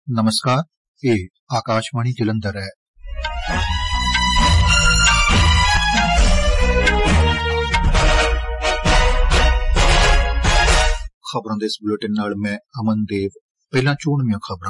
नमस्कार, ਇਹ ਆਕਾਸ਼ਵਾਣੀ ਜਲੰਧਰ ਹੈ। ਖਬਰਾਂ ਦੇ ਇਸ ਬੁਲੇਟਿਨ ਨਾਲ ਮੈਂ ਅਮਨਦੇਵ। ਪਹਿਲਾਂ ਚੋਣਵੀਆਂ ਖਬਰਾਂ।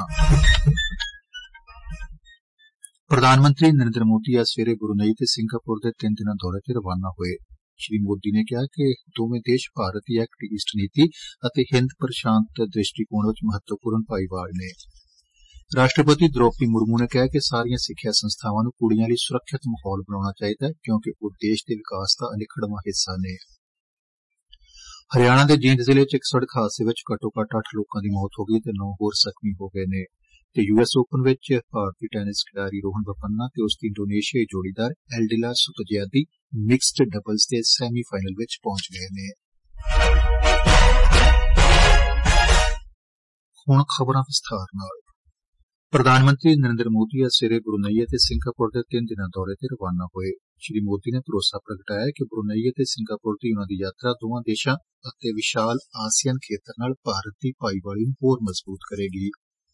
ਪ੍ਰਧਾਨ ਮੰਤਰੀ ਨਰਿੰਦਰ ਮੋਦੀ ਅੱਜ ਸਵੇਰੇ ਬਰੂਨੇਈ ਤੇ ਸਿੰਗਾਪੁਰ ਦੇ 3 ਦਿਨਾਂ ਦੌਰੇ ਤੇ ਰਵਾਨਾ ਹੋਏ। ਸ਼੍ਰੀ ਮੋਦੀ ਨੇ ਕਿਹਾ ਕਿ ਦੋਵੇਂ ਦੇਸ਼ ਭਾਰਤ ਦੀ ਐਕਟ ਈਸਟ ਨੀਤੀ ਅਤੇ ਹਿੰਦ ਪ੍ਰਸ਼ਾਂਤ ਦ੍ਰਿਸ਼ਟੀਕੋਣ ਵਿੱਚ ਮਹੱਤਵਪੂਰਨ ਭਾਈਵਾਲ ਨੇ। ਰਾਸ਼ਟਰਪਤੀ ਦ੍ਰੋਪਦੀ ਮੁਰਮੂ ਨੇ ਕਿਹਾ ਕਿ ਸਾਰੀਆਂ ਸਿੱਖਿਆ ਸੰਸਥਾਵਾਂ ਨੂੰ ਕੁੜੀਆਂ ਲਈ ਸੁਰੱਖਿਅਤ ਮਾਹੌਲ ਬਣਾਉਣਾ ਚਾਹੀਦਾ ਹੈ ਕਿਉਂਕਿ ਉਹ ਦੇਸ਼ ਦੇ ਵਿਕਾਸ ਦਾ ਅਨਿੱਖੜਵਾਂ ਹਿੱਸਾ ਨੇ। ਹਰਿਆਣਾ ਦੇ ਜੀਂਦ ਜ਼ਿਲ੍ਹੇ 'ਚ ਇੱਕ ਸੜਕ ਹਾਦਸੇ ਵਿੱਚ ਘੱਟੋ-ਘੱਟ 8 ਲੋਕਾਂ ਦੀ ਮੌਤ ਹੋ ਗਈ ਤੇ 9 ਹੋਰ ਜ਼ਖਮੀ ਹੋ ਗਏ ਨੇ। ਤੇ US ਓਪਨ ਵਿੱਚ ਭਾਰਤੀ ਟੈਨਿਸ ਖਿਡਾਰੀ ਰੋਹਨ ਬੋਪੰਨਾ ਤੇ ਉਸ ਦੀ ਇੰਡੋਨੇਸ਼ੀਆਈ ਜੋੜੀਦਾਰ ਐਲਡਿਲਾ ਸੁਤਜੈਦੀ ਮਿਕਸਡ ਡਬਲਜ਼ ਦੇ ਸੈਮੀ ਫਾਈਨਲ ਵਿੱਚ ਪਹੁੰਚ ਗਏ ਨੇ। ਹੁਣ ਖਬਰਾਂ ਵਿਸਥਾਰ ਨਾਲ। ਪ੍ਰਧਾਨ ਮੰਤਰੀ ਨਰਿੰਦਰ ਮੋਦੀ ਅੱਜ ਸਵੇਰੇ ਬਰੂਨੇਈ ਅਤੇ ਸਿੰਗਾਪੁਰ ਦੇ 3 ਦਿਨਾਂ ਦੌਰੇ ਤੇ ਰਵਾਨਾ ਹੋਏ। ਸ਼੍ਰੀ ਮੋਦੀ ਨੇ ਭਰੋਸਾ ਪ੍ਰਗਟਾਇਆ ਕਿ ਬਰੂਨੇਈ ਅਤੇ ਸਿੰਗਾਪੁਰ ਦੀ ਉਨ੍ਹਾਂ ਦੀ ਯਾਤਰਾ ਦੋਵਾਂ ਦੇਸ਼ਾਂ ਅਤੇ ਵਿਸ਼ਾਲ ਆਸੀਅਨ ਖੇਤਰ ਨਾਲ ਭਾਰਤ ਦੀ ਭਾਈਵਾਲੀ ਨੂੰ ਹੋਰ ਮਜ਼ਬੂਤ ਕਰੇਗੀ।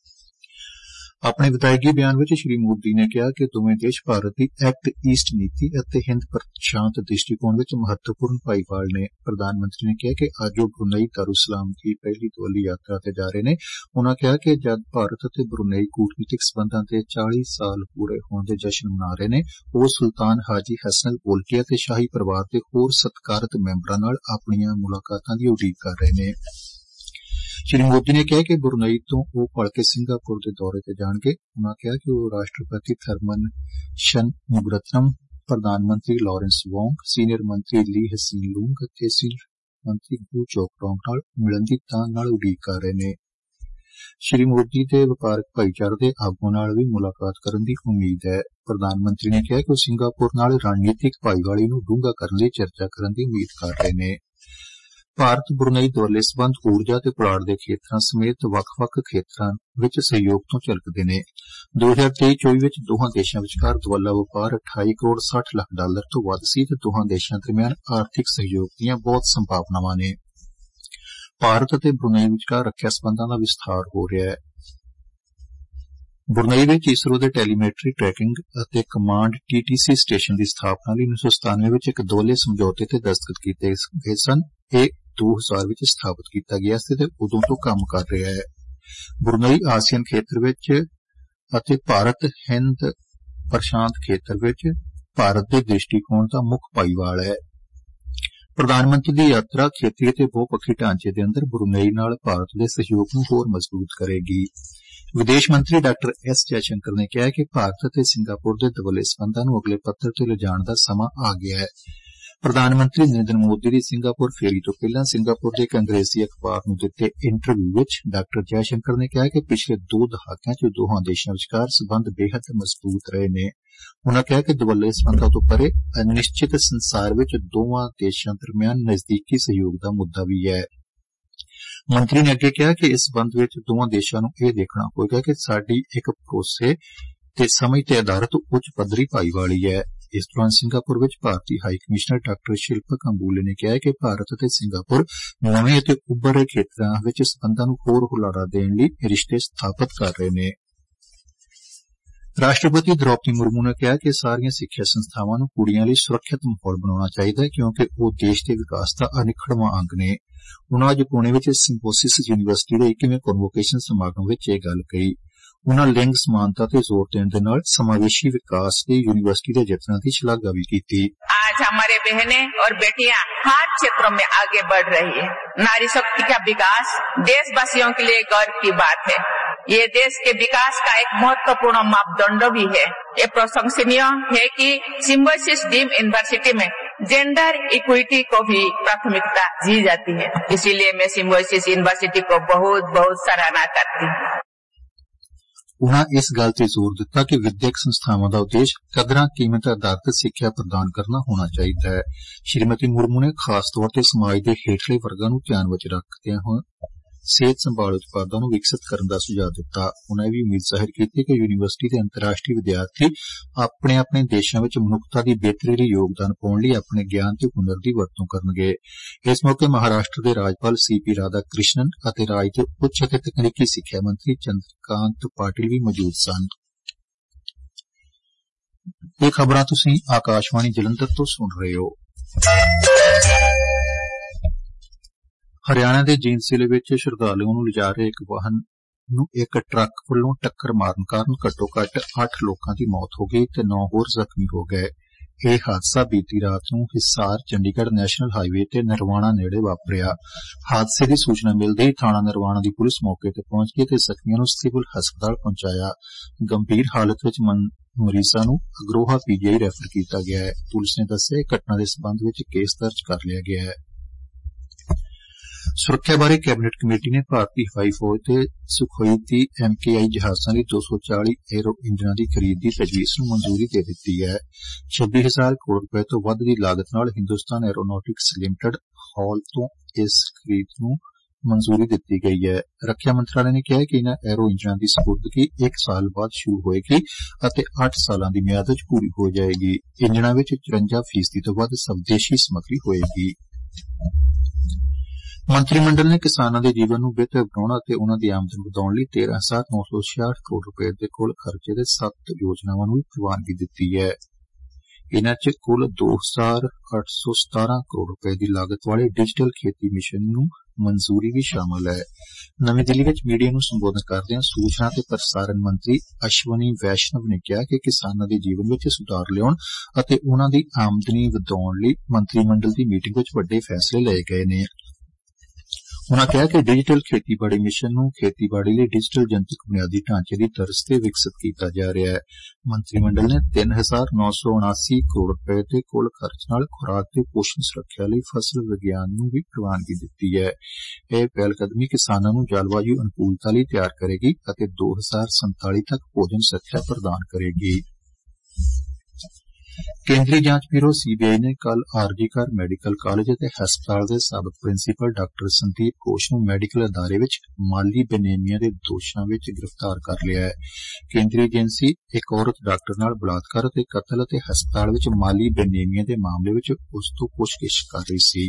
ਆਪਣੇ ਵਿਦਾਇਗੀ ਬਿਆਨ ਵਿੱਚ ਸ਼੍ਰੀ ਮੋਦੀ ਨੇ ਕਿਹਾ ਕਿ ਦੋਵੇਂ ਦੇਸ਼ ਭਾਰਤ ਦੀ ਐਕਟ ਈਸਟ ਨੀਤੀ ਅਤੇ ਹਿੰਦ ਪ੍ਰਸ਼ਾਂਤ ਦ੍ਰਿਸ਼ਟੀਕੋਣ ਵਿੱਚ ਮਹੱਤਵਪੂਰਨ ਭਾਈਵਾਲ ਨੇ। ਪ੍ਰਧਾਨ ਮੰਤਰੀ ਨੇ ਕਿਹਾ ਕਿ ਅੱਜ ਉਹ ਬਰੂਨੇਈ ਦਾਰੁਸਲਾਮ ਦੀ ਪਹਿਲੀ ਦੁਵੱਲੀ ਯਾਤਰਾ ਤੇ ਜਾ ਰਹੇ ਨੇ। ਉਨ੍ਹਾਂ ਕਿਹਾ ਕਿ ਜਦ ਭਾਰਤ ਅਤੇ ਬਰੂਨੇਈ ਕੂਟਨੀਤਿਕ ਸਬੰਧਾਂ ਦੇ 40 ਸਾਲ ਪੂਰੇ ਹੋਣ ਦੇ ਜਸ਼ਨ ਮਨਾ ਰਹੇ ਨੇ, ਉਹ ਸੁਲਤਾਨ ਹਾਜੀ ਹਸਨਲ ਬੋਲਕੀਆ ਤੇ ਸ਼ਾਹੀ ਪਰਿਵਾਰ ਦੇ ਹੋਰ ਸਤਿਕਾਰਤ ਮੈਂਬਰਾਂ ਨਾਲ ਆਪਣੀਆਂ ਮੁਲਾਕਾਤਾਂ ਦੀ ਉਡੀਕ ਕਰ ਰਹੇ ਨੇ। ਸ਼੍ਰੀ ਮੋਦੀ ਨੇ ਕਿਹਾ ਕਿ ਬਰੂਨੇਈ ਤੋਂ ਉਹ ਭਲਕੇ ਸਿੰਗਾਪੁਰ ਦੇ ਦੌਰੇ ਤੇ ਜਾਣਗੇ। ਉਨ੍ਹਾਂ ਕਿਹਾ ਕਿ ਉਹ ਰਾਸ਼ਟਰਪਤੀ ਥਰਮਨ ਸ਼ਨਮੁਗਰਤਨਮ, ਪ੍ਰਧਾਨ ਮੰਤਰੀ ਲਾਰੈਂਸ ਵੋਂਗ, ਸੀਨੀਅਰ ਮੰਤਰੀ ਲੀ ਹਸੀਨ ਲੂੰਗ ਅਤੇ ਸੀਨੀਅਰ ਮੰਤਰੀ ਗੂ ਚੋਕ ਟੋਂਗ ਨਾਲ ਮਿਲਣ ਦੀ ਤਾਂਘ ਨਾਲ ਉਡੀਕ ਕਰ ਰਹੇ ਨੇ। ਸ਼੍ਰੀ ਮੋਦੀ ਦੇ ਵਪਾਰਕ ਭਾਈਚਾਰੇ ਦੇ ਆਗੂਆਂ ਨਾਲ ਵੀ ਮੁਲਾਕਾਤ ਕਰਨ ਦੀ ਉਮੀਦ ਹੈ। ਪ੍ਰਧਾਨ ਮੰਤਰੀ ਨੇ ਕਿਹਾ ਕਿ ਉਹ ਸਿੰਗਾਪੁਰ ਨਾਲ ਰਣਨੀਤਿਕ ਭਾਈਵਾਲੀ ਨੂੰ ਡੂੰਘਾ ਕਰਨ ਲਈ ਚਰਚਾ ਕਰਨ ਦੀ ਉਮੀਦ ਕਰ ਰਹੇ ਨੇ। ਭਾਰਤ ਬਰੂਨੇਈ ਦੁਵੱਲੇ ਸਬੰਧ ਊਰਜਾ ਤੇ ਪੁਲਾੜ ਦੇ ਖੇਤਰਾਂ ਸਮੇਤ ਵੱਖ-ਵੱਖ ਖੇਤਰਾਂ ਵਿੱਚ ਸਹਿਯੋਗ ਤੋਂ ਝਲਕਦੇ ਨੇ। 2023-24 ਵਿੱਚ ਦੋਹਾਂ ਦੇਸ਼ਾਂ ਵਿਚਕਾਰ ਦੁਵੱਲਾ ਵਪਾਰ $28 ਕਰੋੜ 60 ਲੱਖ ਤੋਂ ਵੱਧ ਸੀ ਤੇ ਦੋਹਾਂ ਦੇਸ਼ਾਂ ਦਰਮਿਆਨ ਆਰਥਿਕ ਸਹਿਯੋਗ ਦੀਆਂ ਬਹੁਤ ਸੰਭਾਵਨਾਵਾਂ ਨੇ। ਭਾਰਤ ਅਤੇ ਬਰੂਨੇਈ ਵਿਚਕਾਰ ਰੱਖਿਆ ਸਬੰਧਾਂ ਦਾ ਵਿਸਥਾਰ ਹੋ ਰਿਹਾ ਹੈ। ਬਰੂਨੇਈ ਵਿੱਚ ਇਸਰੋ ਦੇ ਟੈਲੀਮੈਟਰੀ ਟਰੈਕਿੰਗ ਅਤੇ ਕਮਾਂਡ TTC ਸਟੇਸ਼ਨ ਦੀ ਸਥਾਪਨਾ ਲਈ 1997 ਵਿੱਚ ਇੱਕ ਦੁਵੱਲੇ ਸਮਝੌਤੇ ਤੇ ਦਸਤਖਤ ਕੀਤੇ ਗਏ ਸਨ। ਇਹ 2000 ਵਿੱਚ ਸਥਾਪਿਤ ਕੀਤਾ ਗਿਆ ਸੀ ਤੇ ਉਦੋਂ ਤੋਂ ਕੰਮ ਕਰ ਰਿਹਾ ਹੈ। ਬਰੂਨੇਈ ਆਸੀਅਨ ਖੇਤਰ ਵਿੱਚ ਅਤੇ ਭਾਰਤ ਹਿੰਦ ਪ੍ਰਸ਼ਾਂਤ ਖੇਤਰ ਵਿੱਚ ਭਾਰਤ ਦੇ ਦ੍ਰਿਸ਼ਟੀਕੋਣ ਦਾ ਮੁੱਖ ਭਾਈਵਾਲ ਹੈ। ਪ੍ਰਧਾਨ ਮੰਤਰੀ ਦੀ ਯਾਤਰਾ ਖੇਤਰੀ ਅਤੇ ਬਹੁਪੱਖੀ ਢਾਂਚੇ ਦੇ ਅੰਦਰ ਬਰੂਨੇਈ ਨਾਲ ਭਾਰਤ ਦੇ ਸਹਿਯੋਗ ਨੂੰ ਹੋਰ ਮਜ਼ਬੂਤ ਕਰੇਗੀ। ਵਿਦੇਸ਼ ਮੰਤਰੀ ਡਾਕਟਰ S ਜੈਸ਼ੰਕਰ ਨੇ ਕਿਹਾ ਕਿ ਭਾਰਤ ਅਤੇ ਸਿੰਗਾਪੁਰ ਦੇ ਦੁਵੱਲੇ ਸਬੰਧਾਂ ਨੂੰ ਅਗਲੇ ਪੱਧਰ ਤੇ ਲਿਜਾਣ ਦਾ ਸਮਾਂ ਆ ਗਿਆ ਹੈ। ਪ੍ਰਧਾਨ ਮੰਤਰੀ ਨਰਿੰਦਰ ਮੋਦੀ ਦੀ ਸਿੰਗਾਪੁਰ ਫੇਰੀ ਤੋਂ ਪਹਿਲਾਂ ਸਿੰਗਾਪੁਰ ਦੇ ਇੱਕ ਅੰਗਰੇਜ਼ੀ ਅਖਬਾਰ ਨੂੰ ਦਿੱਤੇ ਇੰਟਰਵਿਊ ਵਿੱਚ ਡਾਕਟਰ ਜੈਸ਼ੰਕਰ ਨੇ ਕਿਹਾ ਕਿ ਪਿਛਲੇ 2 ਦਹਾਕਿਆਂ 'ਚ ਦੋਹਾਂ ਦੇਸ਼ਾਂ ਵਿਚਕਾਰ ਸਬੰਧ ਬੇਹੱਦ ਮਜ਼ਬੂਤ ਰਹੇ ਨੇ। ਉਨ੍ਹਾਂ ਕਿਹਾ ਕਿ ਦੁਵੱਲੇ ਸਬੰਧਾਂ ਤੋਂ ਪਰੇ ਅਨਿਸ਼ਚਿਤ ਸੰਸਾਰ ਵਿੱਚ ਦੋਵਾਂ ਦੇਸ਼ਾਂ ਦਰਮਿਆਨ ਨਜ਼ਦੀਕੀ ਸਹਿਯੋਗ ਦਾ ਮੁੱਦਾ ਵੀ ਹੈ। ਮੰਤਰੀ ਨੇ ਅੱਗੇ ਕਿਹਾ ਕਿ ਇਸ ਸਬੰਧ ਵਿੱਚ ਦੋਵਾਂ ਦੇਸ਼ਾਂ ਨੂੰ ਇਹ ਦੇਖਣਾ ਹੋਵੇਗਾ ਕਿ ਸਾਡੀ ਇੱਕ ਭਰੋਸੇ ਤੇ ਸਮਝ ਤੇ ਆਧਾਰਿਤ ਉੱਚ ਪੱਧਰੀ ਭਾਈਵਾਲੀ ਹੈ। ਇਸ ਦੌਰਾਨ ਸਿੰਗਾਪੁਰ ਵਿੱਚ ਭਾਰਤੀ high commissioner doctor Shilpak Ambule ਨੇ ਕਿਹਾ ਕਿ ਭਾਰਤ ਅਤੇ ਸਿੰਗਾਪੁਰ ਨਵੇਂ ਅਤੇ ਉੱਭਰ ਰਹੇ ਖੇਤਰਾਂ ਵਿੱਚ ਸਬੰਧਾਂ ਨੂੰ ਹੋਰ ਹੁਲਾਰਾ ਦੇਣ ਲਈ ਰਿਸ਼ਤੇ ਸਥਾਪਿਤ ਕਰ ਰਹੇ ਨੇ। ਰਾਸ਼ਟਰਪਤੀ ਦ੍ਰੋਪਦੀ ਮੁਰਮੂ ਨੇ ਕਿਹਾ ਕਿ ਸਾਰੀਆਂ ਸਿੱਖਿਆ ਸੰਸਥਾਵਾਂ ਨੂੰ ਕੁੜੀਆਂ ਲਈ ਸੁਰੱਖਿਅਤ ਮਾਹੌਲ ਬਣਾਉਣਾ ਚਾਹੀਦਾ ਹੈ ਕਿਉਂਕਿ ਉਹ ਦੇਸ਼ ਦੇ ਵਿਕਾਸ ਦਾ ਅਨਿੱਖੜਵਾਂ ਅੰਗ ਨੇ। ਉਨ੍ਹਾਂ ਅੱਜ ਪੁਣੇ ਵਿੱਚ ਸਿੰਬੋਸਿਸ ਯੂਨੀਵਰਸਿਟੀ ਦੇ 21ਵੇਂ ਕਨਵੋਕੇਸ਼ਨ ਸਮਾਗਮ ਵਿੱਚ ਇਹ ਗੱਲ ਕਹੀ। ਉਨ੍ਹਾਂ ਲਿੰਗ ਸਮਾਨਤਾ ਤੇ ਜ਼ੋਰ ਦੇਣ ਦੇ ਨਾਲ ਸਮਾਵੇਸ਼ੀ ਵਿਕਾਸ ਲਈ ਯੂਨੀਵਰਸਿਟੀ ਦੇ ਯਤਨਾਂ ਦੀ ਸ਼ਲਾਘਾ ਵੀ ਕੀਤੀ। आज हमारे बहनें और बेटियां हर क्षेत्रों में आगे बढ़ रही है। नारी शक्ति का विकास देशवासियों के लिए गर्व की बात है। ये देश के विकास का एक महत्वपूर्ण मापदंड भी है। ये प्रशंसनीय है कि सिम्बोसिस डीम्ड यूनिवर्सिटी में जेंडर इक्विटी को भी प्राथमिकता दी जाती है। इसीलिए मैं सिम्बोसिस यूनिवर्सिटी को बहुत बहुत सराहना करती हूँ। ਉਨ੍ਹਾਂ ਇਸ ਗੱਲ ਤੇ ਜ਼ੋਰ ਦਿੱਤਾ ਕਿ ਵਿਦਿਅਕ ਸੰਸਥਾਵਾਂ ਦਾ ਉਦੇਸ਼ ਕਦਰਾਂ ਕੀਮਤ ਆਧਾਰਿਤ ਸਿੱਖਿਆ ਪ੍ਰਦਾਨ ਕਰਨਾ ਹੋਣਾ ਚਾਹੀਦਾ ਹੈ। ਸ਼੍ਰੀਮਤੀ ਮੁਰਮੂ ਨੇ ਖਾਸ ਤੌਰ ਤੇ ਸਮਾਜ ਦੇ ਹੇਠਲੇ ਵਰਗਾਂ ਨੂੰ ਧਿਆਨ ਵਿੱਚ ਰੱਖਦਿਆਂ ਸਿਹਤ ਸੰਭਾਲ ਉਤਪਾਦਾਂ ਨੂੰ ਵਿਕਸਿਤ ਕਰਨ ਦਾ ਸੁਝਾਅ ਦਿੱਤਾ। ਉਨ੍ਹਾਂ ਇਹ ਵੀ ਉਮੀਦ ਜ਼ਾਹਿਰ ਕੀਤੀ ਕਿ ਯੂਨੀਵਰਸਿਟੀ ਦੇ ਅੰਤਰਰਾਸ਼ਟਰੀ ਵਿਦਿਆਰਥੀ ਆਪਣੇ ਆਪਣੇ ਦੇਸ਼ਾਂ ਵਿੱਚ ਮਨੁੱਖਤਾ ਦੀ ਬਿਹਤਰੀ ਲਈ ਯੋਗਦਾਨ ਪਾਉਣ ਲਈ ਆਪਣੇ ਗਿਆਨ ਤੇ ਹੁਨਰ ਦੀ ਵਰਤੋਂ ਕਰਨਗੇ। ਇਸ ਮੌਕੇ ਮਹਾਰਾਸ਼ਟਰ ਦੇ ਰਾਜਪਾਲ C.P. ਰਾਧਾ ਕ੍ਰਿਸ਼ਨਨ ਅਤੇ ਰਾਜ ਦੇ ਉੱਚ ਅਤੇ ਤਕਨੀਕੀ ਸਿੱਖਿਆ ਮੰਤਰੀ ਚੰਦਰਕਾਂਤ ਪਾਟਿਲ ਵੀ ਮੌਜੂਦ ਸਨ। ਇਹ ਖਬਰਾਂ ਤੁਸੀਂ ਆਕਾਸ਼ਵਾਣੀ ਜਲੰਧਰ ਤੋਂ ਸੁਣ ਰਹੇ ਹੋ। ਹਰਿਆਣਾ ਦੇ ਜੀਂਦ ਜ਼ਿਲ੍ਹੇ ਵਿੱਚ ਸ਼ਰਧਾਲੂਆਂ ਨੂੰ ਲਿਜਾ ਰਹੇ ਇੱਕ ਵਾਹਨ ਨੂੰ ਇੱਕ ਟਰੱਕ ਵੱਲੋਂ ਟੱਕਰ ਮਾਰਨ ਕਾਰਨ ਘੱਟੋ ਘੱਟ 8 ਲੋਕਾਂ ਦੀ ਮੌਤ ਹੋ ਗਈ ਤੇ 9 ਹੋਰ ਜ਼ਖਮੀ ਹੋ ਗਏ। ਇਹ ਹਾਦਸਾ ਬੀਤੀ ਰਾਤ ਨੂੰ ਹਿਸਾਰ ਚੰਡੀਗੜ੍ਹ ਨੈਸ਼ਨਲ ਹਾਈਵੇ ਤੇ ਨਰਵਾਣਾ ਨੇੜੇ ਵਾਪਰਿਆ। ਹਾਦਸੇ ਦੀ ਸੂਚਨਾ ਮਿਲਦੇ ਹੀ ਥਾਣਾ ਨਰਵਾਣਾ ਦੀ ਪੁਲਿਸ ਮੌਕੇ ਤੇ ਪਹੁੰਚ ਗਈ ਤੇ ਜ਼ਖਮੀਆਂ ਨੂੰ ਸਿਵਲ ਹਸਪਤਾਲ ਪਹੁੰਚਾਇਆ। ਗੰਭੀਰ ਹਾਲਤ ਵਿੱਚ ਮਰੀਜ਼ਾਂ ਨੂੰ ਅਗਰੋਹਾ PGI ਰੈਫਰ ਕੀਤਾ ਗਿਆ ਹੈ। ਪੁਲਿਸ ਨੇ ਦੱਸਿਆ ਕਿ ਘਟਨਾ ਦੇ ਸਬੰਧ ਵਿੱਚ ਕੇਸ ਦਰਜ ਕਰ ਲਿਆ ਗਿਆ ਹੈ। ਸੁਰੱਖਿਆ ਬਾਰੇ ਕੈਬਨਿਟ ਕਮੇਟੀ ਨੇ ਭਾਰਤੀ ਹਵਾਈ ਫੌਜ ਦੇ ਸੁਖੋਈ 30 MKI ਜਹਾਜ਼ਾਂ ਲਈ 240 ਏਰੋ ਇੰਜਨਾਂ ਦੀ ਖਰੀਦ ਦੀ ਤਜਵੀਜ਼ ਨੂੰ ਮਨਜ਼ੂਰੀ ਦੇ ਦਿੱਤੀ ਹੈ। 26,000 ਕਰੋੜ ਰੁਪਏ ਤੋਂ ਵੱਧ ਦੀ ਲਾਗਤ ਨਾਲ ਹਿੰਦੁਸਤਾਨ ਐਰੋਨੌਟਿਕਸ ਲਿਮਟਿਡ ਹਾਲ ਤੋਂ ਇਸ ਖਰੀਦ ਨੂੰ ਮਨਜ਼ੂਰੀ ਦਿੱਤੀ ਗਈ ਹੈ। ਰੱਖਿਆ ਮੰਤਰਾਲੇ ਨੇ ਕਿਹਾ ਕਿ ਇਨ੍ਹਾਂ ਐਰੋ ਇੰਜਨਾਂ ਦੀ ਸਪੁਰਦਗੀ 1 ਸਾਲ ਬਾਅਦ ਸ਼ੁਰੂ ਹੋਏਗੀ ਅਤੇ 8 ਸਾਲਾਂ ਦੀ ਮਿਆਦ ਵਿੱਚ ਪੂਰੀ ਹੋ ਜਾਏਗੀ। ਇੰਜਨਾਂ ਵਿੱਚ 54% ਤੋਂ ਵੱਧ ਸਵਦੇਸ਼ੀ ਸਮੱਗਰੀ ਹੋਏਗੀ। ਮੰਤਰੀ ਮੰਡਲ ਨੇ ਕਿਸਾਨਾਂ ਦੇ ਜੀਵਨ ਨੂੰ ਬਿਹਤਰ ਬਣਾਉਣ ਅਤੇ ਉਨ੍ਹਾਂ ਦੀ ਆਮਦਨ ਵਧਾਉਣ ਲਈ 13,966 ਕਰੋੜ ਰੁਪਏ ਦੇ ਕੁੱਲ ਖਰਚੇ ਦੇ 7 ਯੋਜਨਾਵਾਂ ਨੂੰ ਵੀ ਪ੍ਰਵਾਨਗੀ ਦਿੱਤੀ ਹੈ। ਇਨ੍ਹਾਂ 'ਚ ਕੁੱਲ 2,817 ਕਰੋੜ ਰੁਪਏ ਦੀ ਲਾਗਤ ਵਾਲੇ ਡਿਜੀਟਲ ਖੇਤੀ ਮਿਸ਼ਨ ਨੂੰ ਮਨਜ਼ੂਰੀ ਵੀ ਸ਼ਾਮਲ ਹੈ। ਨਵੀਂ ਦਿੱਲੀ ਵਿੱਚ ਮੀਡੀਆ ਨੂੰ ਸੰਬੋਧਨ ਕਰਦਿਆਂ ਸੂਚਨਾ ਤੇ ਪ੍ਰਸਾਰਣ ਮੰਤਰੀ ਅਸ਼ਵਨੀ ਵੈਸ਼ਨਵ ਨੇ ਕਿਹਾ ਕਿ ਕਿਸਾਨਾਂ ਦੇ ਜੀਵਨ ਵਿੱਚ ਸੁਧਾਰ ਲਿਆਉਣ ਅਤੇ ਉਨ੍ਹਾਂ ਦੀ ਆਮਦਨੀ ਵਧਾਉਣ ਲਈ ਮੰਤਰੀ ਮੰਡਲ ਦੀ ਮੀਟਿੰਗ ਵਿੱਚ ਵੱਡੇ ਫੈਸਲੇ ਲਏ ਗਏ ਨੇ। ਉਨ੍ਹਾਂ ਕਿਹਾ ਕਿ ਡਿਜੀਟਲ ਖੇਤੀਬਾੜੀ ਮਿਸ਼ਨ ਨੂੰ ਖੇਤੀਬਾੜੀ ਲਈ ਡਿਜੀਟਲ ਜਨਤਕ ਬੁਨਿਆਦੀ ਢਾਂਚੇ ਦੀ ਤਰਜ਼ ਤੇ ਵਿਕਸਿਤ ਕੀਤਾ ਜਾ ਰਿਹਾ ਹੈ। ਮੰਤਰੀ ਮੰਡਲ ਨੇ 3,979 ਕਰੋੜ ਰੁਪਏ ਦੇ ਕੁੱਲ ਖਰਚ ਨਾਲ ਖੁਰਾਕ ਤੇ ਪੋਸ਼ਣ ਸੁਰੱਖਿਆ ਲਈ ਫਸਲ ਵਿਗਿਆਨ ਨੂੰ ਵੀ ਪ੍ਰਵਾਨਗੀ ਦਿੱਤੀ ਹੈ। ਇਹ ਪਹਿਲਕਦਮੀ ਕਿਸਾਨਾਂ ਨੂੰ ਜਲਵਾਯੂ ਅਨੁਕੂਲਤਾ ਲਈ ਤਿਆਰ ਕਰੇਗੀ ਅਤੇ 2047 ਤੱਕ ਭੋਜਨ ਸੁਰੱਖਿਆ ਪ੍ਰਦਾਨ ਕਰੇਗੀ। ਕੇਂਦਰੀ ਜਾਂਚ ਬਿਊਰੋ CBI ਨੇ ਕੱਲ ਆਰਜੀਕਰ ਮੈਡੀਕਲ ਕਾਲਜ ਅਤੇ ਹਸਪਤਾਲ ਦੇ ਸਾਬਕ ਪ੍ਰਿੰਸੀਪਲ ਡਾਕਟਰ ਸੰਦੀਪ ਘੋਸ਼ ਨੂੰ ਮੈਡੀਕਲ ਅਦਾਰੇ ਵਿੱਚ ਮਾਲੀ ਬੇਨੇਮੀਆਂ ਦੇ ਦੋਸ਼ਾਂ ਵਿੱਚ ਗ੍ਰਿਫਤਾਰ ਕਰ ਲਿਆ ਹੈ। ਕੇਂਦਰੀ ਏਜੰਸੀ ਇੱਕ ਔਰਤ ਡਾਕਟਰ ਨਾਲ ਬਲਾਤਕਾਰ ਅਤੇ ਕਤਲ ਅਤੇ ਹਸਪਤਾਲ ਵਿੱਚ ਮਾਲੀ ਬੇਨੇਮੀਆਂ ਦੇ ਮਾਮਲੇ ਵਿੱਚ ਉਸ ਤੋਂ ਪੁੱਛਗਿੱਛ ਕਰ ਰਹੀ ਸੀ।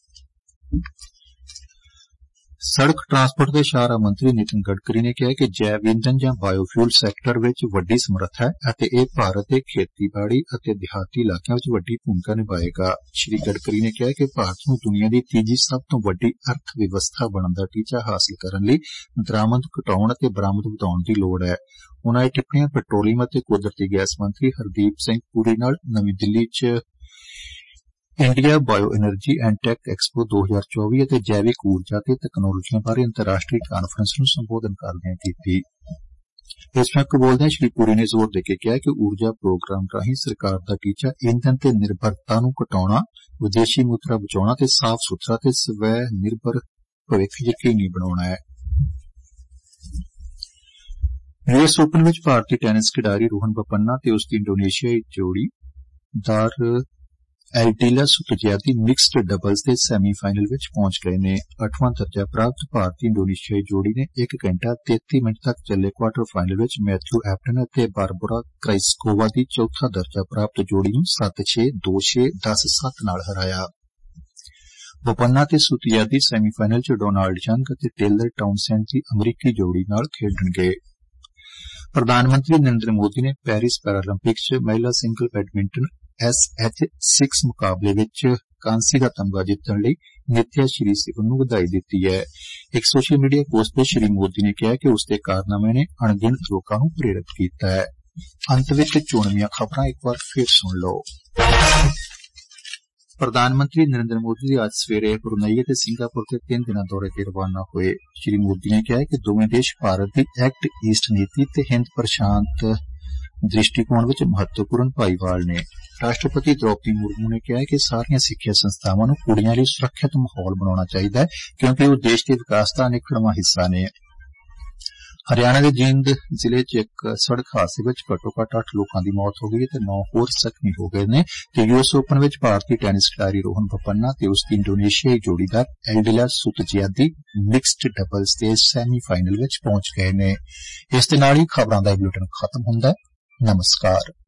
ਸੜਕ ਟਰਾਂਸਪੋਰਟ ਤੇ ਸ਼ਾਹਰਾਹ ਮੰਤਰੀ ਨਿਤਿਨ ਗਡਕਰੀ ਨੇ ਕਿਹਾ ਕਿ ਜੈਵ ਇੰਧਨ ਜਾਂ ਬਾਇਓਫਿਊਲ ਸੈਕਟਰ ਵਿੱਚ ਵੱਡੀ ਸਮਰੱਥਾ ਹੈ ਅਤੇ ਇਹ ਭਾਰਤ ਦੇ ਖੇਤੀਬਾੜੀ ਅਤੇ ਦਿਹਾਤੀ ਇਲਾਕਿਆਂ ਵਿੱਚ ਵੱਡੀ ਭੂਮਿਕਾ ਨਿਭਾਏਗਾ। ਸ਼੍ਰੀ ਗਡਕਰੀ ਨੇ ਕਿਹਾ ਕਿ ਭਾਰਤ ਨੂੰ ਦੁਨੀਆ ਦੀ ਤੀਜੀ ਸਭ ਤੋਂ ਵੱਡੀ ਅਰਥ ਵਿਵਸਥਾ ਬਣਨ ਦਾ ਟੀਚਾ ਹਾਸਲ ਕਰਨ ਲਈ ਦਰਾਮਦ ਘਟਾਉਣ ਅਤੇ ਬਰਾਮਦ ਵਧਾਉਣ ਦੀ ਲੋੜ ਹੈ। ਉਨ੍ਹਾਂ ਇਹ ਟਿੱਪਣੀਆਂ ਪੈਟਰੋਲੀਅਮ ਅਤੇ ਕੁਦਰਤੀ ਗੈਸ ਮੰਤਰੀ ਹਰਦੀਪ ਸਿੰਘ ਪੁਰੀ ਨਾਲ ਨਵੀਂ ਦਿੱਲੀ 'ਚ India bio energy and tech expo 2024 ਅਤੇ ਜੈਵਿਕ ਊਰਜਾ ਤੇ ਤਕਨਾਲੋਜੀਆਂ ਬਾਰੇ ਅੰਤਰਰਾਸ਼ਟਰੀ ਕਾਨਫਰੰਸ ਨੂੰ ਸੰਬੋਧਨ ਕਰਦਿਆਂ ਕੀਤੀ। ਇਸ ਮੌਕੇ ਬੋਲਦਿਆਂ ਸ਼੍ਰੀ ਪੁਰੀ ਨੇ ਜ਼ੋਰ ਦੇ ਕੇ ਕਿਹਾ ਕਿ ਊਰਜਾ ਪ੍ਰੋਗਰਾਮ ਰਾਹੀਂ ਸਰਕਾਰ ਦਾ ਟੀਚਾ ਇੰਧਨ ਤੇ ਨਿਰਭਰਤਾ ਨੂੰ ਘਟਾਉਣਾ, ਵਿਦੇਸ਼ੀ ਮੁਦਰਾ ਬਚਾਉਣਾ ਤੇ ਸਾਫ਼ ਸੁਥਰਾ ਤੇ ਸਵੈ ਨਿਰਭਰ ਭਵਿੱਖ ਯਕੀਨੀ ਬਣਾਉਣਾ ਹੈ। US ਓਪਨ ਵਿੱਚ ਭਾਰਤੀ ਟੈਨਿਸ ਖਿਡਾਰੀ ਰੋਹਨ ਬੋਪੰਨਾ ਤੇ ਉਸ ਦੀ ਇੰਡੋਨੇਸ਼ੀਆਈ ਜੋੜੀ ਦਾਰ ਐਲਟੀਲਾ ਸੁਤਜਿਆਤੀ ਮਿਕਸਡ ਡਬਲਜ਼ ਦੇ ਸੈਮੀਫਾਈਨਲ ਵਿੱਚ ਪਹੁੰਚ ਗਏ ਨੇ। 8ਵਾਂ ਦਰਜਾ ਪ੍ਰਾਪਤ ਭਾਰਤੀ ਇੰਡੋਨੇਸ਼ੀਆਈ ਜੋੜੀ ਨੇ 1 ਘੰਟਾ 33 ਮਿੰਟ ਤੱਕ ਚੱਲੇ ਕੁਆਰਟਰ ਫਾਈਨਲ ਵਿੱਚ ਮੈਥਿਊ ਐਪਟਨ ਅਤੇ ਬਾਰਬਰਾ ਕ੍ਰਾਈਸਕੋਵਾ ਦੀ ਚੌਥਾ ਦਰਜਾ ਪ੍ਰਾਪਤ ਜੋੜੀ ਨੂੰ 7-6, 2-6, 10-7 ਨਾਲ ਹਰਾਇਆ। ਬੋਪੰਨਾ ਤੇ ਸੁਤਜਿਆਤੀ ਸੈਮੀਫਾਈਨਲ 'ਚ ਡੋਨਾਲਡ ਯੰਗ ਅਤੇ ਟੇਲਰ ਟਾਊਨਸੈਂਡ ਦੀ ਅਮਰੀਕੀ ਜੋੜੀ ਨਾਲ ਖੇਡਣਗੇ। ਪ੍ਰਧਾਨ ਮੰਤਰੀ ਨਰਿੰਦਰ ਮੋਦੀ ਨੇ ਪੈਰਿਸ ਪੈਰਾਲੰਪਿਕਸ 'ਚ ਮਹਿਲਾ ਸਿੰਗਲ ਬੈਡਮਿੰਟਨ SH6 ਮੁਕਾਬਲੇ ਵਿੱਚ ਕਾਂਸੀ ਦਾ ਤਮਗਾ ਜਿੱਤਣ ਲਈ ਨਿਤਿਆ ਸ਼੍ਰੀਸਿਵਨ ਨੂੰ ਵਧਾਈ ਦਿੱਤੀ ਹੈ। ਇੱਕ ਸੋਸ਼ਲ ਮੀਡੀਆ ਪੋਸਟ 'ਤੇ ਸ਼੍ਰੀ ਮੋਦੀ ਨੇ ਕਿਹਾ ਕਿ ਉਸ ਦੇ ਕਾਰਨਾਮੇ ਨੇ ਅਣਗਿਣਤ ਲੋਕਾਂ ਨੂੰ ਪ੍ਰੇਰਿਤ ਕੀਤਾ ਹੈ। ਅੰਤ ਵਿੱਚ ਚੋਣਵੀਆਂ ਖਬਰਾਂ ਇੱਕ ਵਾਰ ਫਿਰ ਸੁਣ ਲਓ। ਪ੍ਰਧਾਨ ਮੰਤਰੀ ਨਰਿੰਦਰ ਮੋਦੀ ਅੱਜ ਸਵੇਰੇ ਬਰੂਨਈ ਅਤੇ ਸਿੰਗਾਪੁਰ ਦੇ 3 ਦਿਨਾਂ ਦੌਰੇ ਤੇ ਰਵਾਨਾ ਹੋਏ। ਸ਼੍ਰੀ ਮੋਦੀ ਨੇ ਕਿਹਾ ਕਿ ਦੋਵੇਂ ਦੇਸ਼ ਭਾਰਤ ਦੀ ਐਕਟ ਈਸਟ ਨੀਤੀ ਤੇ ਹਿੰਦ ਪ੍ਰਸ਼ਾਂਤ ਦ੍ਰਿਸ਼ਟੀਕੋਣ ਵਿੱਚ ਮਹੱਤਵਪੂਰਨ ਭਾਈਵਾਲ ਨੇ। ਰਾਸ਼ਟਰਪਤੀ ਦ੍ਰੌਪਦੀ ਮੁਰਮੂ ਨੇ ਕਿਹਾ ਕਿ ਸਾਰੀਆਂ ਸਿੱਖਿਆ ਸੰਸਥਾਵਾਂ ਨੂੰ ਕੁੜੀਆਂ ਲਈ ਸੁਰੱਖਿਅਤ ਮਾਹੌਲ ਬਣਾਉਣਾ ਚਾਹੀਦਾ ਹੈ ਕਿਉਂਕਿ ਉਹ ਦੇਸ਼ ਦੇ ਵਿਕਾਸ ਦਾ ਅਨਿੱਖੜਵਾਂ ਹਿੱਸਾ ਨੇ। हरियाणा के जींद जिले च एक सड़क हादसे विच घट्टो घट्ट 8 लोगों की मौत हो गई ते 9 होर जख्मी हो गए ने ते यूएस ओपन विच भारतीय टेनिस खिलाड़ी रोहन बोपन्ना ते उसकी इंडोनेशियाई जोड़ीदार एल्डिला सुतजियादी मिक्सड डबल्स दे सैमी फाइनल विच पहुंच गए ने। इस दे नाल ही खबरां दा बुलेटिन खत्म हुंदा है। नमस्कार।